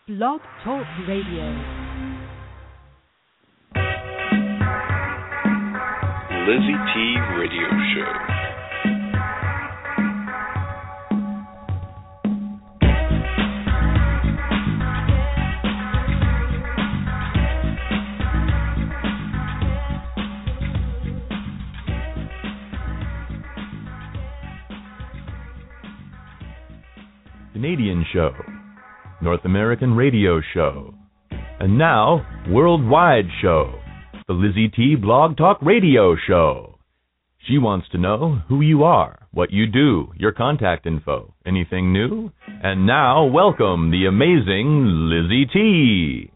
Blog Talk Radio. Lizzie T. Radio Show. Canadian show, North American radio show, and now worldwide show, the Lizzie T. Blog Talk Radio Show. She wants to know who you are, what you do, your contact info, anything new. And now, welcome the amazing Lizzie T.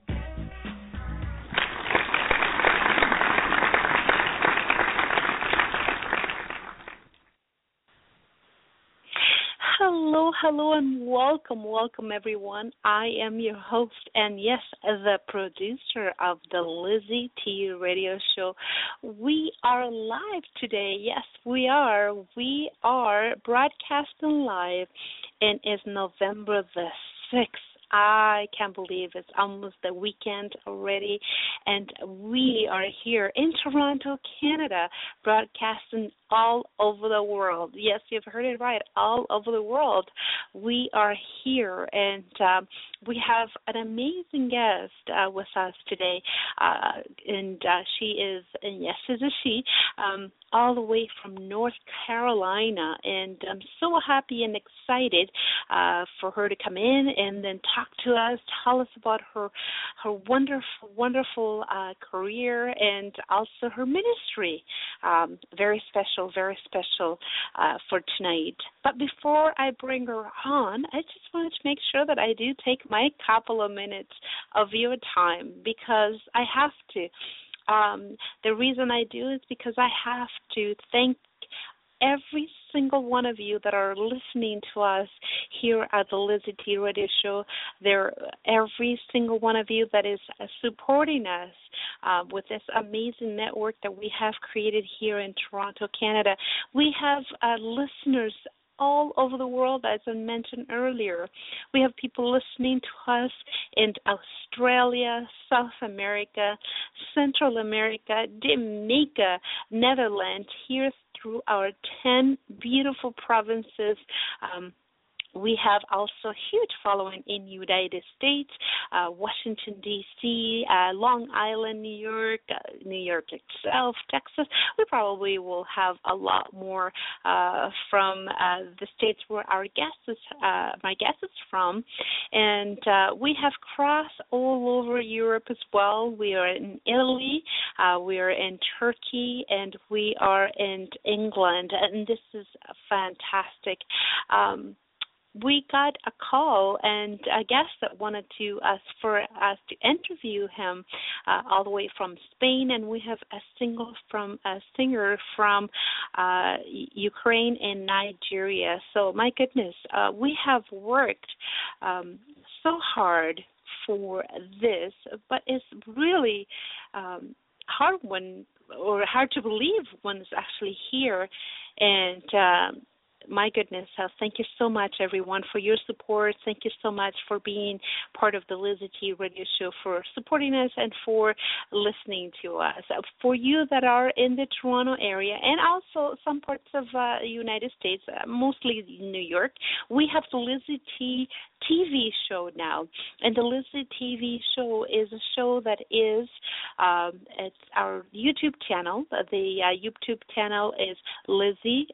Hello, and welcome everyone. I am your host, and yes, the producer of the Lizzie T Radio Show. We are live today. Yes, we are. We are broadcasting live, and it's November the 6th. I can't believe it's almost the weekend already, and we are here in Toronto, Canada, broadcasting all over the world. Yes, you've heard it right, all over the world. We are here, and we have an amazing guest with us today, and she is, and yes, is a she, all the way from North Carolina, and I'm so happy and excited for her to come in and then talk to us, tell us about her wonderful career and also her ministry. Very special for tonight. But before I bring her on, I just wanted to make sure that I do take my couple of minutes of your time, because I have to. The reason I do is because I have to thank every single one of you that are listening to us here at the Lizzie T Radio Show. Every single one of you that is supporting us with this amazing network that we have created here in Toronto, Canada. We have listeners all over the world, as I mentioned earlier. We have people listening to us in Australia, South America, Central America, Jamaica, Netherlands, here through our 10 beautiful provinces. We have also a huge following in United States, Washington, D.C., Long Island, New York itself, Texas. We probably will have a lot more from the states where my guest is from. And we have crossed all over Europe as well. We are in Italy, we are in Turkey, and we are in England. And this is fantastic. We got a call and a guest that wanted for us to interview him all the way from Spain, and we have a singer from Ukraine and Nigeria. So my goodness, we have worked so hard for this, but it's really hard to believe when it's actually here. And my goodness, thank you so much, everyone, for your support. Thank you so much for being part of the Lizzie T Radio Show, for supporting us and for listening to us. For you that are in the Toronto area and also some parts of the United States, mostly New York, we have the Lizzie T TV show now. And the Lizzie TV show is a show that is, it's our YouTube channel. The YouTube channel is Lizzie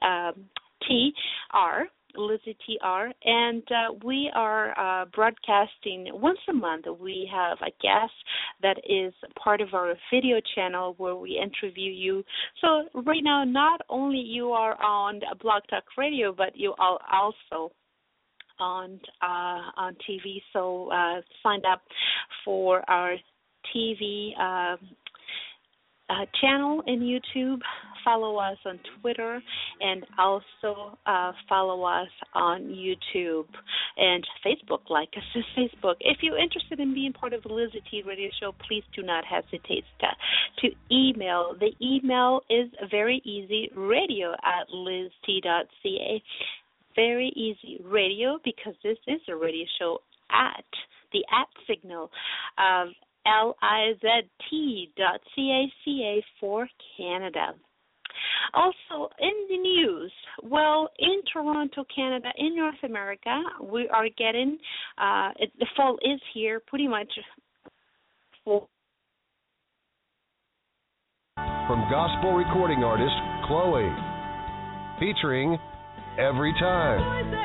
Lizzie TR, and we are broadcasting once a month. We have a guest that is part of our video channel where we interview you. So right now, not only you are on Blog Talk Radio, but you are also on TV. So sign up for our TV channel in YouTube, follow us on Twitter, and also follow us on YouTube and Facebook, like us on Facebook. If you're interested in being part of the Lizzie T Radio Show, please do not hesitate to email. The email is very easy, radio@lizzt.ca. Very easy, radio, because this is a radio show at the @signal of LIZT.CACA for Canada. Also, in the news, well, in Toronto, Canada, in North America, we are getting, the fall is here pretty much. From gospel recording artist Chloe, featuring Every Time.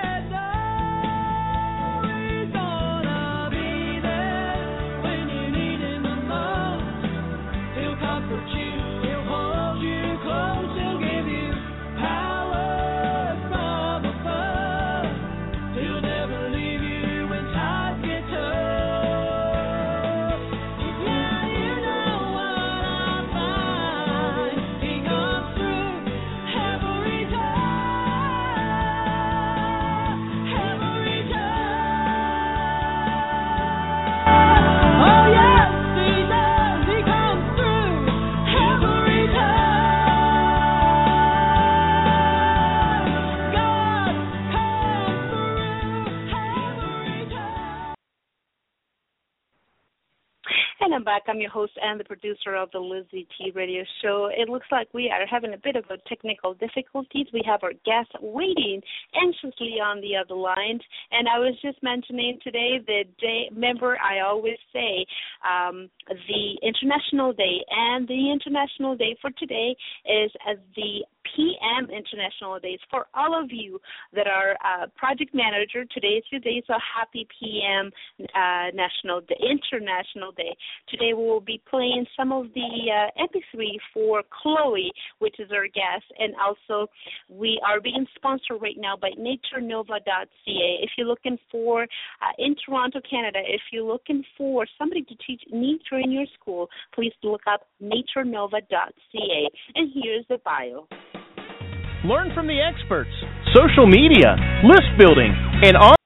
And I'm back. I'm your host and the producer of the Lizzie T Radio Show. It looks like we are having a bit of a technical difficulties. We have our guests waiting anxiously on the other line. And I was just mentioning today the day, remember I always say the International Day. And the International Day for today is the PM International Days. For all of you that are project manager, today is your day, so happy PM National Day, International Day. Today we will be playing some of the MP3 for Chloe, which is our guest, and also we are being sponsored right now by NatureNova.ca. If you're looking for, in Toronto, Canada, if you're looking for somebody to teach nature in your school, please look up NatureNova.ca. And here's the bio. Learn from the experts. Social media, list building, and on.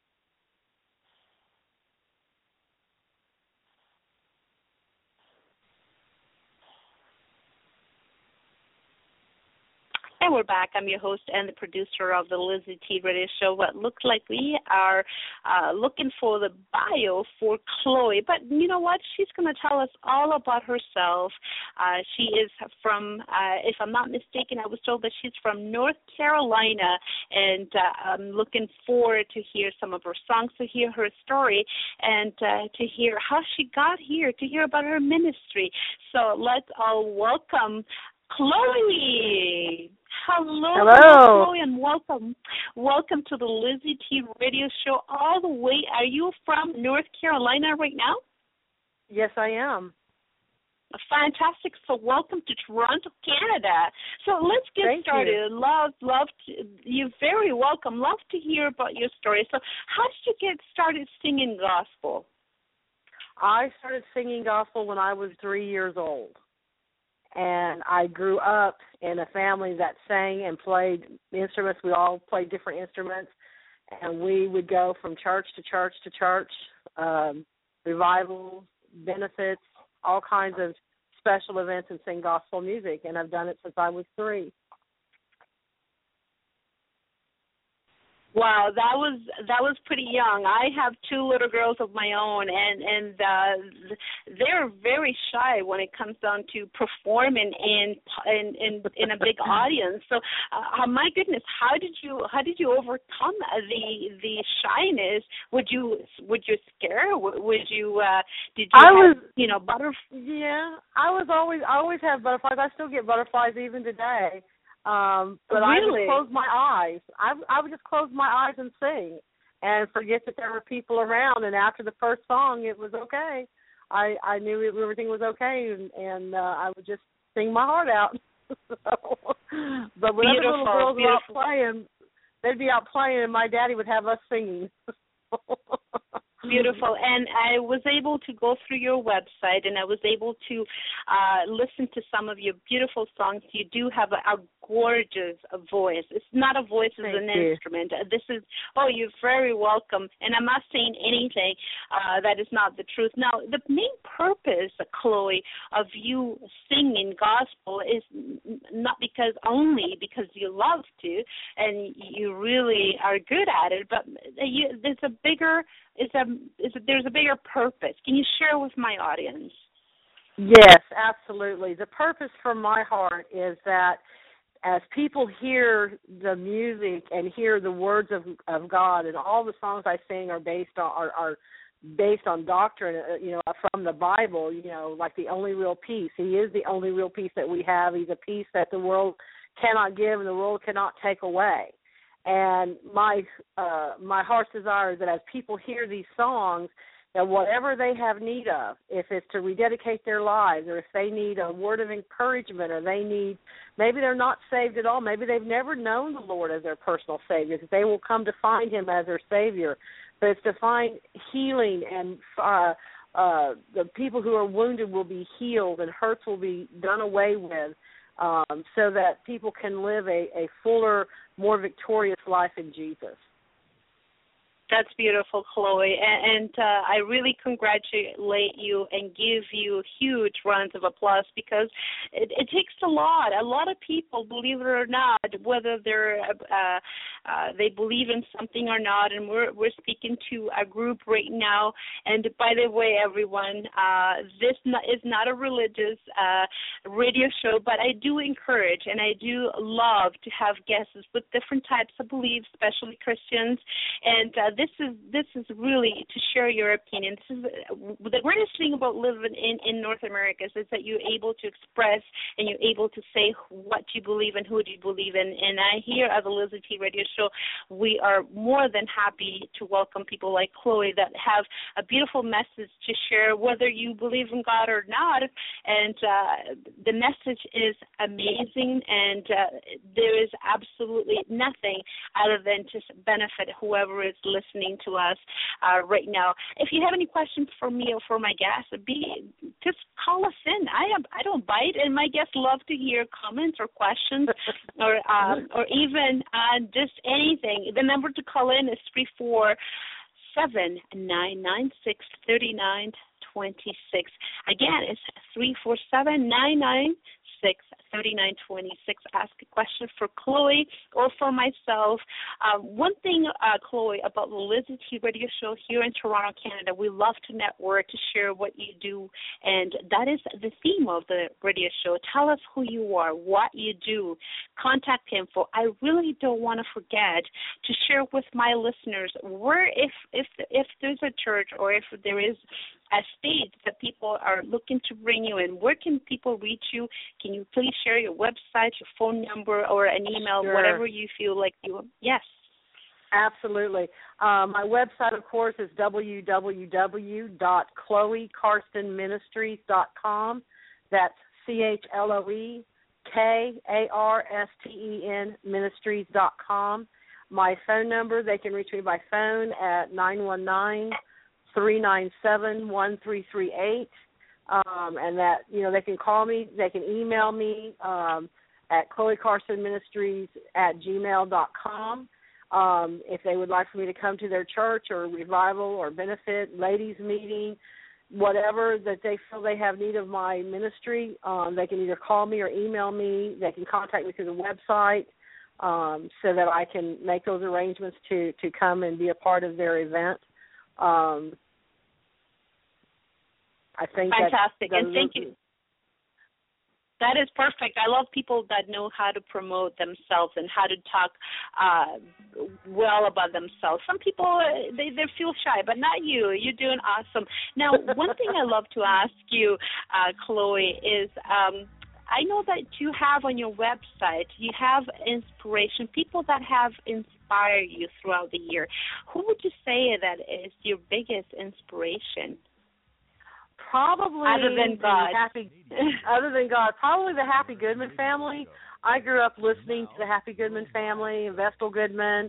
And we're back. I'm your host and the producer of the Lizzie T Radio Show. What looks like we are looking for the bio for Chloe. But you know what? She's going to tell us all about herself. She is from, if I'm not mistaken, I was told that she's from North Carolina. And I'm looking forward to hear some of her songs, to hear her story, and to hear how she got here, to hear about her ministry. So let's all welcome Chloe. Hello, Chloe, and welcome. Welcome to the Lizzie T Radio Show all the way. Are you from North Carolina right now? Yes, I am. Fantastic. So welcome to Toronto, Canada. So let's get started. You're very welcome. Love to hear about your story. So how did you get started singing gospel? I started singing gospel when I was 3 years old. And I grew up in a family that sang and played instruments. We all played different instruments. And we would go from church to church to church, revivals, benefits, all kinds of special events, and sing gospel music. And I've done it since I was 3. Wow, that was pretty young. I have 2 little girls of my own, and they're very shy when it comes down to performing in a big audience. So, my goodness, how did you overcome the shyness? Would you scare? Would you did you have butterflies? Yeah, I always have butterflies. I still get butterflies even today. But really? I would close my eyes. I would just close my eyes and sing and forget that there were people around. And after the first song, it was okay. I knew everything was okay, and I would just sing my heart out. But when other little girls were out playing, they'd be out playing, and my daddy would have us singing. Beautiful. And I was able to go through your website, and I was able to listen to some of your beautiful songs. You do have a gorgeous voice. It's not a voice, it's an instrument. This is, you're very welcome. And I'm not saying anything that is not the truth. Now, the main purpose, Chloe, of you singing gospel is not only because you love to and you really are good at it, but there's a bigger purpose. Can you share with my audience? Yes, absolutely. The purpose from my heart is that as people hear the music and hear the words of God, and all the songs I sing are based on doctrine, from the Bible, like the only real peace. He is the only real peace that we have. He's a peace that the world cannot give and the world cannot take away. And my heart's desire is that as people hear these songs, that whatever they have need of, if it's to rededicate their lives, or if they need a word of encouragement, or maybe they're not saved at all, maybe they've never known the Lord as their personal Savior, that they will come to find Him as their Savior. But it's to find healing, and the people who are wounded will be healed and hurts will be done away with, so that people can live a fuller, more victorious life in Jesus. That's beautiful, Chloe, and I really congratulate you and give you huge rounds of applause, because it takes a lot. A lot of people, believe it or not, whether they believe in something or not, and we're speaking to a group right now. And by the way, everyone, this is not a religious radio show, but I do encourage and I do love to have guests with different types of beliefs, especially Christians, and this is really to share your opinion. This is the greatest thing about living in North America is that you're able to express and you're able to say what you believe and who you believe in. And I here at the Lizzie T Radio Show, we are more than happy to welcome people like Chloe that have a beautiful message to share, whether you believe in God or not. And the message is amazing, and there is absolutely nothing other than just benefit whoever is listening to us right now. If you have any questions for me or for my guests, just call us in. I don't bite, and my guests love to hear comments or questions or even just anything. The number to call in is 347-996-3926. Again, it's 347-996-3926. Ask a question for Chloe or for myself. One thing, Chloe, about the Lizzie T Radio Show here in Toronto, Canada, we love to network, to share what you do, and that is the theme of the radio show. Tell us who you are, what you do, contact info. I really don't want to forget to share with my listeners where, if there's a church or if there is a state that people are looking to bring you in, where can people reach you? Can you please share your website, your phone number, or an email, Sure. whatever you feel like you – yes. Absolutely. My website, of course, is www.chloekarstenministries.com. That's CHLOEKARSTEN ministries.com. My phone number, they can reach me by phone at 919-397-1338. And that, they can call me, they can email me at chloekarstenministries@gmail.com. If they would like for me to come to their church or revival or benefit, ladies meeting, whatever that they feel they have need of my ministry, they can either call me or email me. They can contact me through the website so that I can make those arrangements to come and be a part of their event. I think fantastic, and thank you. That is perfect. I love people that know how to promote themselves and how to talk well about themselves. Some people, they feel shy, but not you. You're doing awesome. Now, one thing I love to ask you, Chloe, is I know that you have on your website, you have inspiration, people that have inspired you throughout the year. Who would you say that is your biggest inspiration? Probably other than God. Probably the Happy Goodman family. I grew up listening to the Happy Goodman family, Vestal Goodman,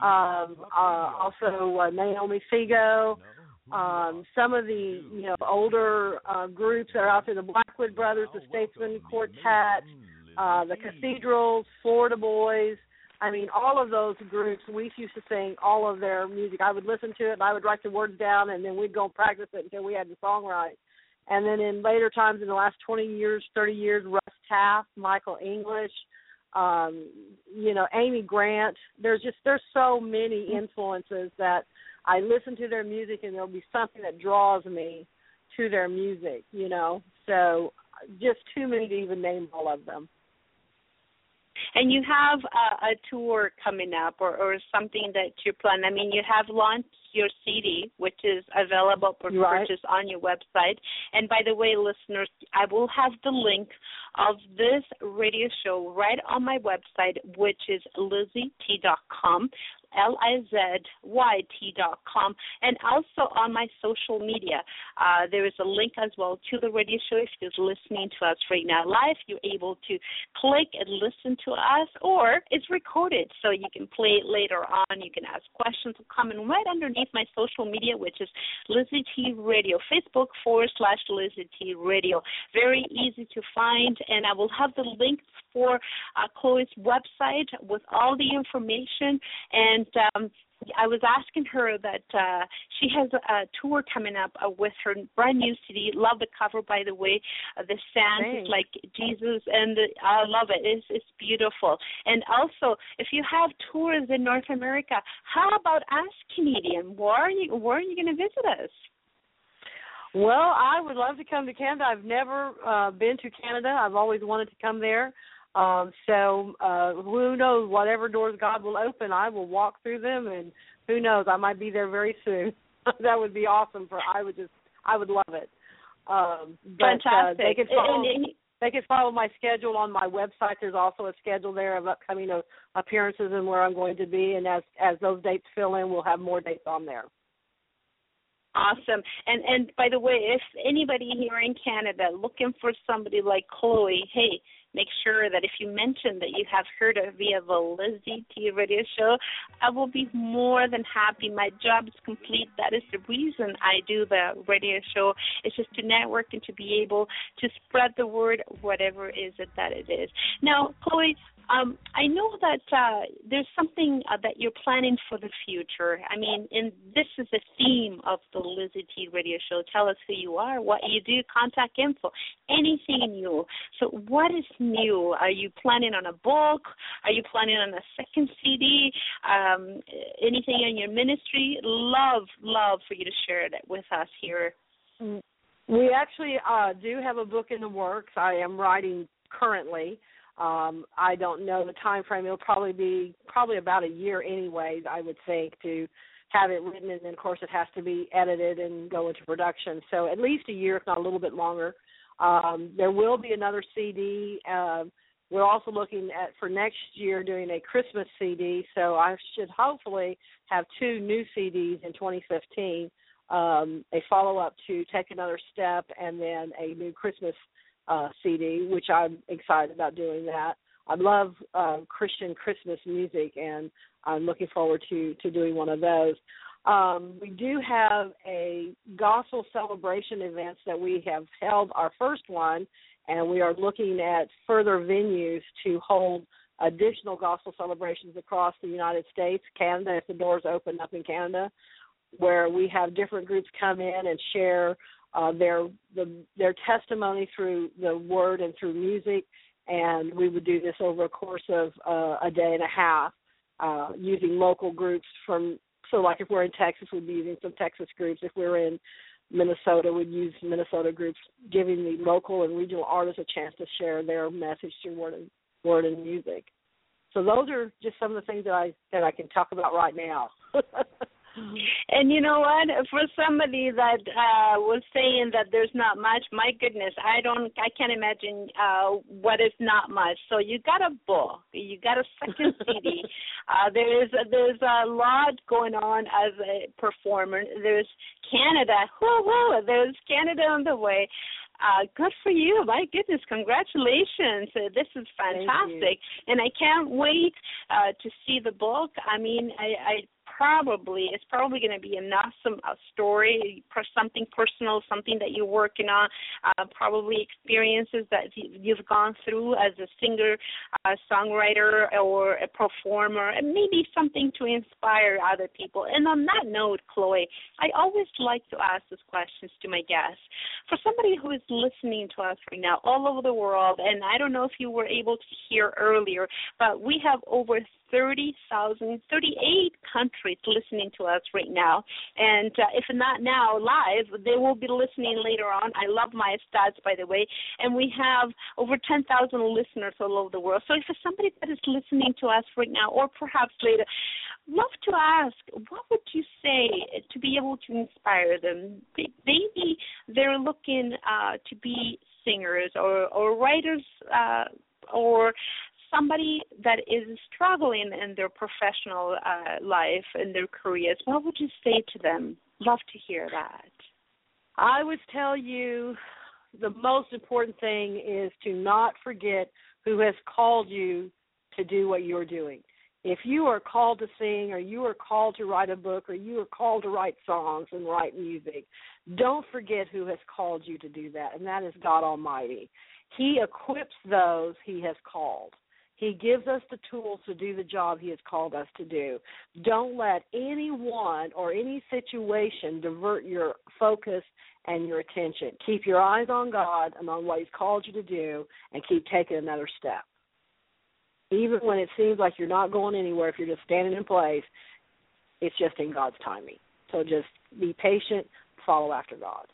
also Naomi Figo, some of the older groups that are out there, the Blackwood Brothers, the Statesman Quartet, the Cathedrals, Florida Boys. I mean, all of those groups, we used to sing all of their music. I would listen to it, and I would write the words down, and then we'd go and practice it until we had the song right. And then in later times, in the last 20 years, 30 years, Russ Taff, Michael English, Amy Grant. There's so many influences that I listen to their music, and there'll be something that draws me to their music, So just too many to even name all of them. And you have a tour coming up or something that you're planning. I mean, you have launched your CD, which is available for purchase on your website. And by the way, listeners, I will have the link of this radio show right on my website, which is LizzieT.com. LIZYT.com, and also on my social media. There is a link as well to the radio show. If you're listening to us right now live, you're able to click and listen to us, or it's recorded, so you can play it later on. You can ask questions or comment right underneath my social media, which is Lizzie T Radio, Facebook.com/Lizzie T Radio. Very easy to find, and I will have the link for Chloe's website with all the information. And I was asking her that she has a tour coming up with her brand new CD. Love the cover, by the way. The sand is like Jesus, and I love it. It's beautiful. And also, if you have tours in North America, how about us Canadian? Where are you going to visit us? Well, I would love to come to Canada. I've never been to Canada. I've always wanted to come there. So who knows, whatever doors God will open, I will walk through them, and who knows, I might be there very soon. That would be awesome. I would love it. Fantastic. They can follow my schedule on my website. There's also a schedule there of upcoming appearances and where I'm going to be, and as those dates fill in, we'll have more dates on there. Awesome. And by the way, if anybody here in Canada looking for somebody like Chloe, hey, make sure that if you mention that you have heard of via the Lizzie T Radio Show, I will be more than happy. My job is complete. That is the reason I do the radio show. It's just to network and to be able to spread the word, whatever it is that it is. Now, Chloe, I know that there's something that you're planning for the future. I mean, this is the theme of the Lizzie T Radio Show. Tell us who you are, what you do, contact info, anything new. So what is new? Are you planning on a book? Are you planning on a second CD? Anything in your ministry? Love for you to share that with us here. We actually do have a book in the works. I am writing currently. I don't know the time frame. It'll probably be about a year anyway, I would think, to have it written, and then, of course, it has to be edited and go into production. So at least a year, if not a little bit longer. There will be another CD. We're also looking at, for next year, doing a Christmas CD, so I should hopefully have 2 new CDs in 2015, a follow-up to Take Another Step, and then a new Christmas CD, which I'm excited about doing that. I love Christian Christmas music, and I'm looking forward to doing one of those. We do have a gospel celebration events that we have held our first one, and we are looking at further venues to hold additional gospel celebrations across the United States, Canada, if the doors open up in Canada, where we have different groups come in and share their testimony through the word and through music, and we would do this over a course of a day and a half using local groups from. So, like if we're in Texas, we'd be using some Texas groups. If we're in Minnesota, we'd use Minnesota groups, giving the local and regional artists a chance to share their message through word and music. So those are just some of the things that I can talk about right now. And you know what? For somebody that was saying that there's not much, my goodness, I can't imagine what is not much. So you got a book, you got a second CD. There's a lot going on as a performer. There's Canada, there's Canada on the way. Good for you. My goodness, congratulations. This is fantastic. And I can't wait to see the book. I mean, I it's probably going to be an awesome story, something personal, something that you're working on, probably experiences that you've gone through as a singer, songwriter, or a performer, and maybe something to inspire other people. And on that note, Chloe, I always like to ask these questions to my guests. For somebody who is listening to us right now all over the world, and I don't know if you were able to hear earlier, but we have over 38 countries listening to us right now. And if not now live, they will be listening later on. I love my stats, by the way. And we have over 10,000 listeners all over the world. So if it's somebody that is listening to us right now, or perhaps later, love to ask, what would you say to be able to inspire them? Maybe they're looking to be singers or writers or somebody that is struggling in their professional life, in their careers. What would you say to them? Love to hear that. I would tell you the most important thing is to not forget who has called you to do what you're doing. If you are called to sing, or you are called to write a book, or you are called to write songs and write music, don't forget who has called you to do that, and that is God Almighty. He equips those He has called. He gives us the tools to do the job He has called us to do. Don't let anyone or any situation divert your focus and your attention. Keep your eyes on God and on what He's called you to do, and keep taking another step. Even when it seems like you're not going anywhere, if you're just standing in place, it's just in God's timing. So just be patient, follow after God.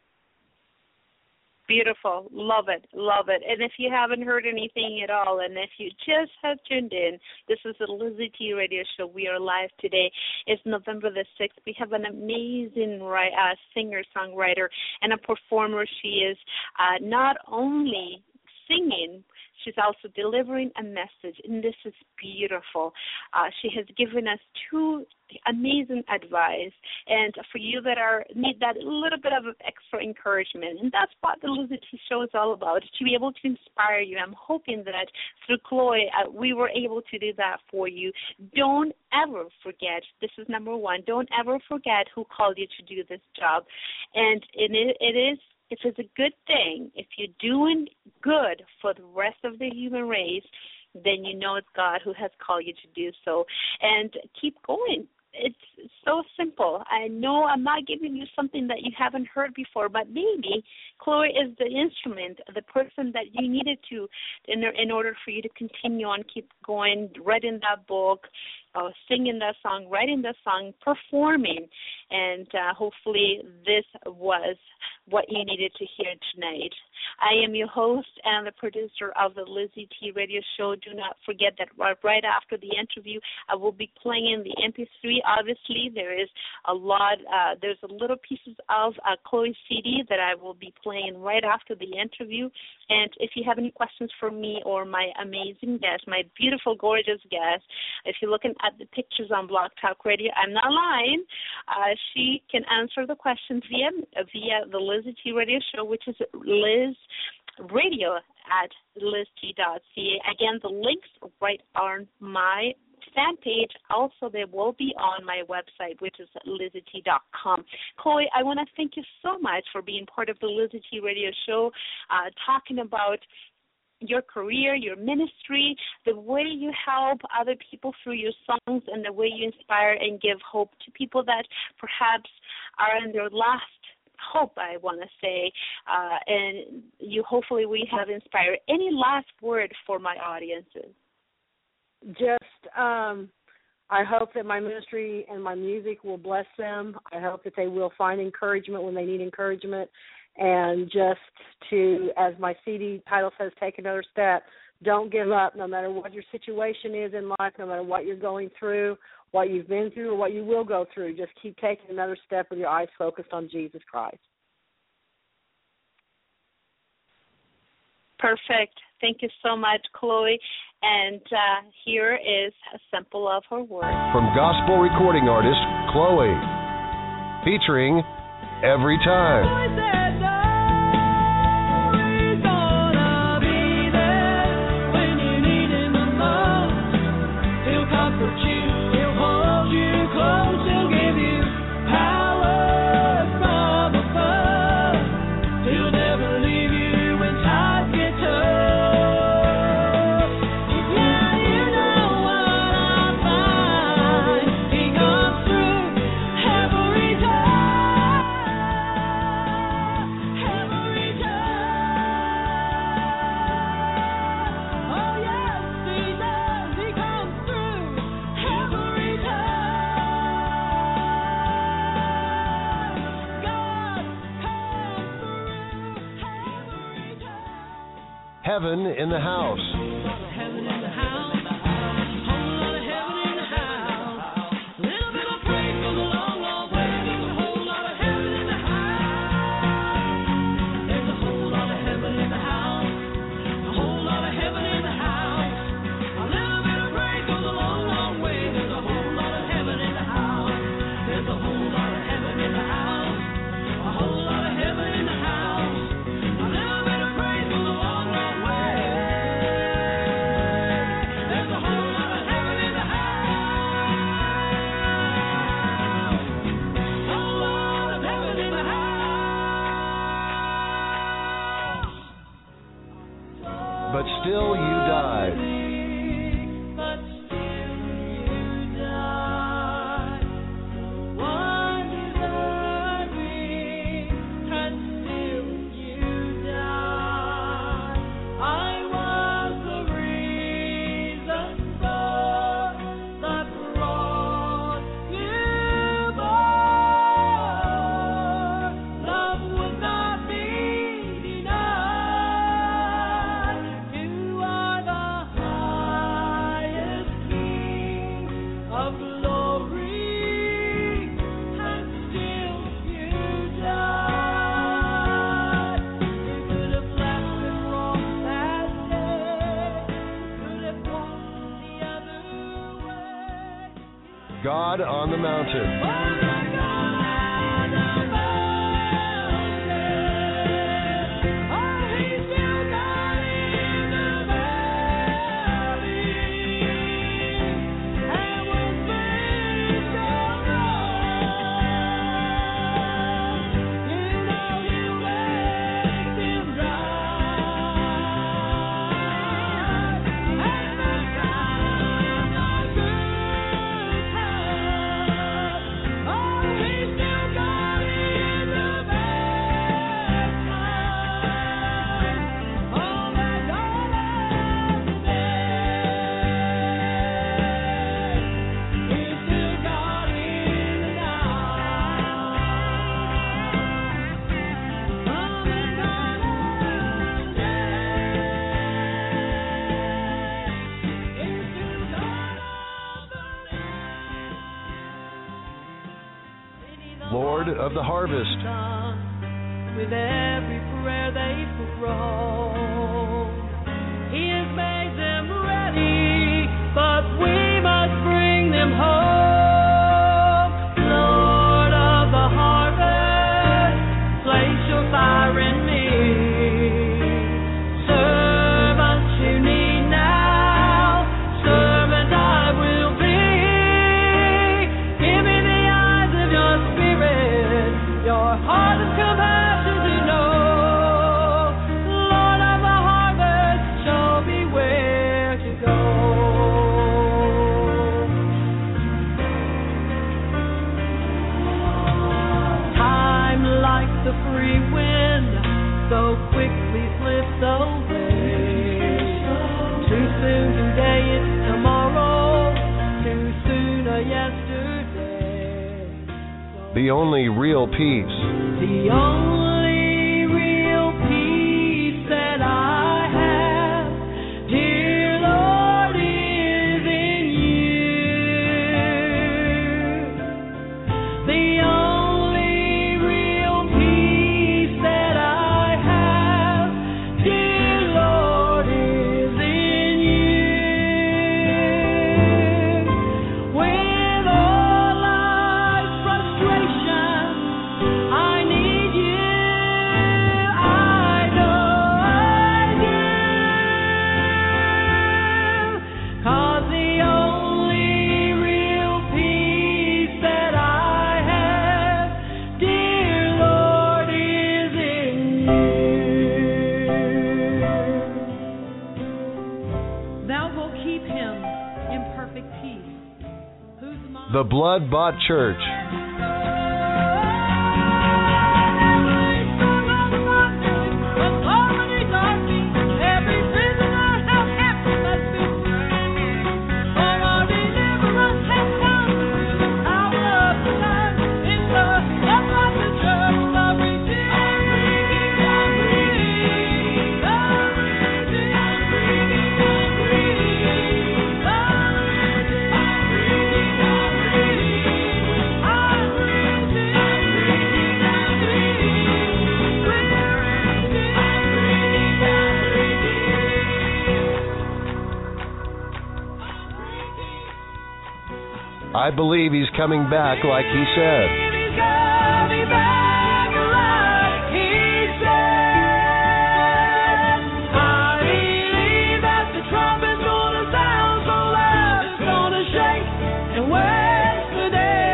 Beautiful. Love it. Love it. And if you haven't heard anything at all, and if you just have tuned in, this is the Lizzie T Radio Show. We are live today. It's November the 6th. We have an amazing singer-songwriter and a performer. She is not only singing, she's also delivering a message, and this is beautiful. She has given us 2 amazing advice, and for you that need that little bit of extra encouragement, and that's what the Lizzie T Show is all about, to be able to inspire you. I'm hoping that through Chloe, we were able to do that for you. Don't ever forget, this is number 1, don't ever forget who called you to do this job, and it is, if it's a good thing, if you're doing good for the rest of the human race, then you know it's God who has called you to do so. And keep going. It's so simple. I know I'm not giving you something that you haven't heard before, but maybe Chloe is the instrument, the person that you needed to in order for you to continue on, keep going, writing that book, singing that song, writing that song, performing, and hopefully this was what you needed to hear tonight. I am your host and the producer of the Lizzie T Radio Show. Do not forget that right after the interview, I will be playing the MP3. Obviously, there's a little pieces of Chloe's CD that I will be playing right after the interview. And if you have any questions for me or my amazing guest, my beautiful, gorgeous guest, if you're looking at the pictures on Blog Talk Radio, I'm not lying. She can answer the questions via the Lizzie T Radio Show, which is Liz Radio at lizzt.ca. Again, the links right on my fan page. Also, they will be on my website, which is lizzt.com. Chloe, I want to thank you so much for being part of the Lizzie T Radio Show, talking about your career, your ministry, the way you help other people through your songs, and the way you inspire and give hope to people that perhaps are in their last hope, I want to say, and hopefully we have inspired. Any last word for my audiences? Just, I hope that my ministry and my music will bless them. I hope that they will find encouragement when they need encouragement. And just to, as my CD title says, take another step. Don't give up, no matter what your situation is in life, no matter what you're going through, what you've been through, or what you will go through. Just keep taking another step with your eyes focused on Jesus Christ. Perfect. Thank you so much, Chloe. And here is a sample of her work. From gospel recording artist Chloe, featuring Every Time. He'll hold you close. Heaven in the House. Heaven in the house. Whole lot of heaven in the house. Little bit of praise goes a long, long way. There's a whole lot of heaven in the house. There's a whole lot of heaven in the house. A whole lot of heaven in the house. A little bit of praise goes a long, long way. There's a whole lot of heaven in the house. There's a whole lot of heaven in the house. A whole lot of heaven in the house. A little bit of praise goes a long, long way. There's a whole lot of heaven in the house. Whole lot of heaven in the house. But still you died. But still you died. One deserving, and still you died. I was the reason for that brought you born. Love would not be denied. You are the highest King of glory, and still you died. You could have left the cross that day, could have walked the other way. God on the mountain. Oh, my God, on the mountain. Oh, He's still God in the valley, and when things go wrong, you know He'll make them right. And the time of good times, oh, He's still God in the bad times. Oh, my God, on the day, He's still God in the night. Oh, my God, on the day, He's still God on the Lord of the harvest. with every prayer they throw. He has made them ready, but we must bring them home. Lord of the harvest, place your fire in me. Servant you need now, servant I will be. Give me the eyes of your spirit, your heart of compassion to know. Lord of the harvest, show me where to go. Time like the free wind so quickly slips away. Too soon today, it's tomorrow. Too soon a yesterday. The only real peace. The only real peace that I have, dear Lord, is in you. The only real peace that I have, dear Lord, is in you. With all life's frustration, I need you. I know I do. 'Cause the only real peace that I have, dear Lord, is in you. Thou wilt keep him in perfect peace, whose mind The blood-bought church. Church, the redeemed, the redeemed. I believe he's coming back like he said. He's coming back like he said. I believe that the trumpet's gonna sound so loud it's gonna shake and wake the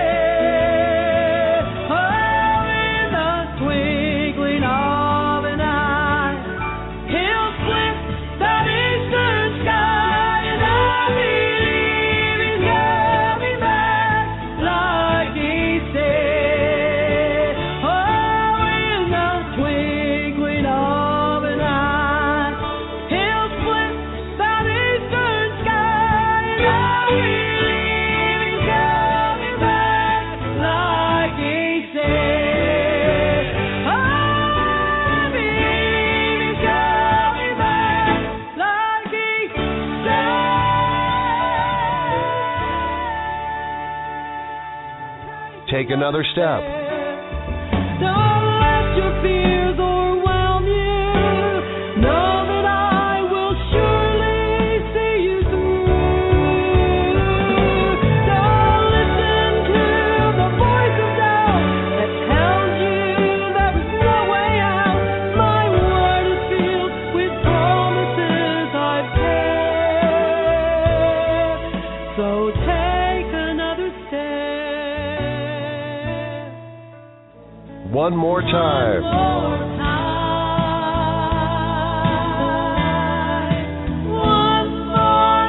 dead. Oh, in the twinkling of an eye, he'll split that eastern sky, and I believe he's coming back like he said. Oh, in the twinkling of an eye, he'll split that eastern sky, and I believe he's coming back like he said. I believe he's coming back like he said. Take another step. Don't let your fears overwhelm you. Know that I will surely see you through. Don't listen to the voice of doubt that tells you there is no way out. My word is filled with promises I've kept. So take another step. One more time. More time. One more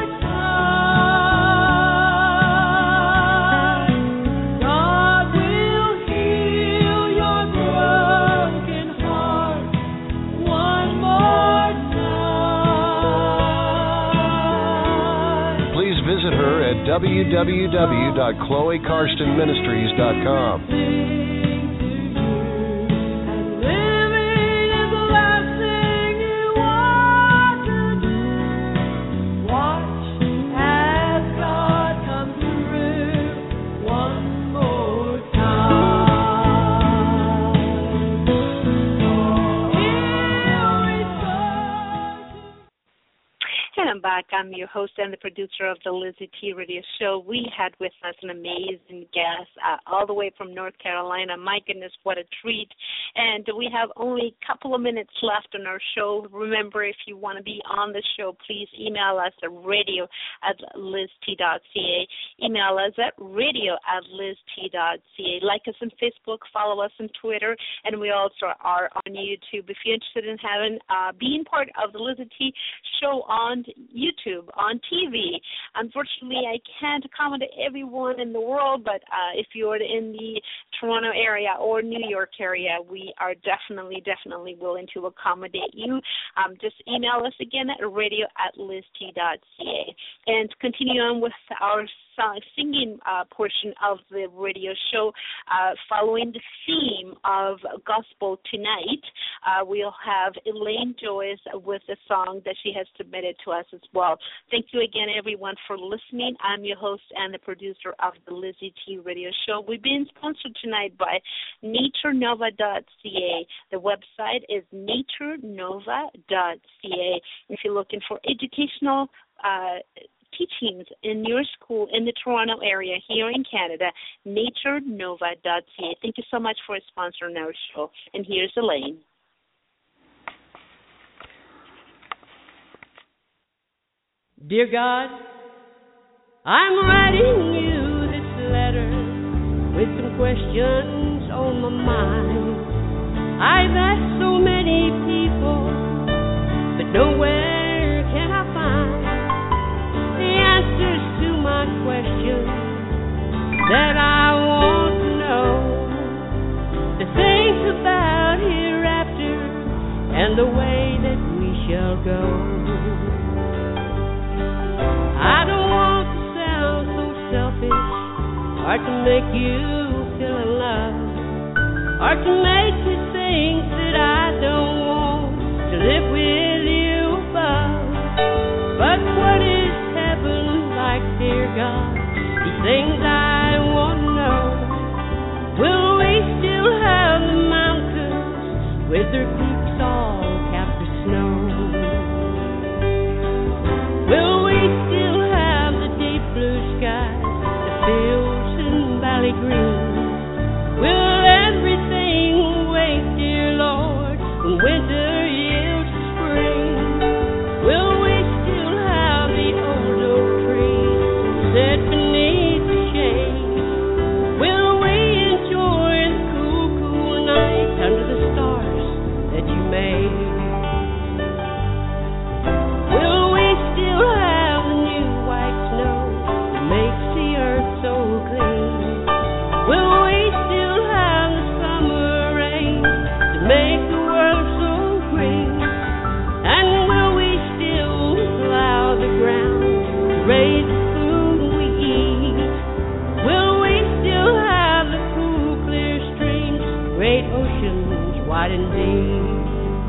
time. God will heal your broken heart. One more time. Please visit her at www.chloecarstonministries.com. And living is the last thing you want to do. Watch as God comes through one more time. He'll restore. And I'm back. I'm your host and the producer of the Lizzie T Radio Show. We had with us an amazing guest all the way from North Carolina. My goodness, what a treat. And we have only a couple of minutes left on our show. Remember, if you want to be on the show, please email us at radio@lizzt.ca. Email us at radio@lizzt.ca. Like us on Facebook, follow us on Twitter, and we also are on YouTube. If you're interested in having being part of the Lizzie T Show on YouTube, on TV. Unfortunately, I can't accommodate everyone in the world, but if you're in the Toronto area or New York area, we are definitely willing to accommodate you. Just email us again at radio@lizzt.ca. And continue on with our singing portion of the radio show. Following the theme of Gospel Tonight, we'll have Elaine Joyce with a song that she has submitted to us as well. Thank you again, everyone, for listening. I'm your host and the producer of the Lizzie T Radio Show. We've been sponsored tonight by naturenova.ca. The website is naturenova.ca. If you're looking for educational teachings in your school in the Toronto area here in Canada, naturenova.ca. Thank you so much for sponsoring our show. And here's Elaine. Dear God, I'm writing you this letter with some questions on my mind. I've asked so many people, but nowhere can I find the answers to my questions that I want to know. The things about hereafter and the way that we shall go. I don't want to sound so selfish, or to make you feel in love, or to make you think that I don't want to live with you above. But what is heaven like, dear God? These things I want to know. Will we still have the mountains with their peaks all capped with snow? Will we still have the deep blue skies that fill oceans wide and deep?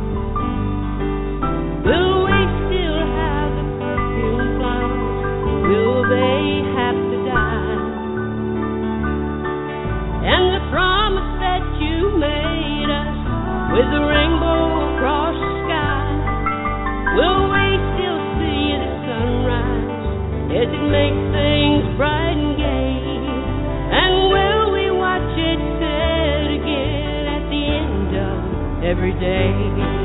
Will we still have the perfume flowers? Will they have to die? And the promise that you made us with the rainbow across the sky, will we still see the sunrise as it makes things bright and gay? And will we watch it set again at the end of every day?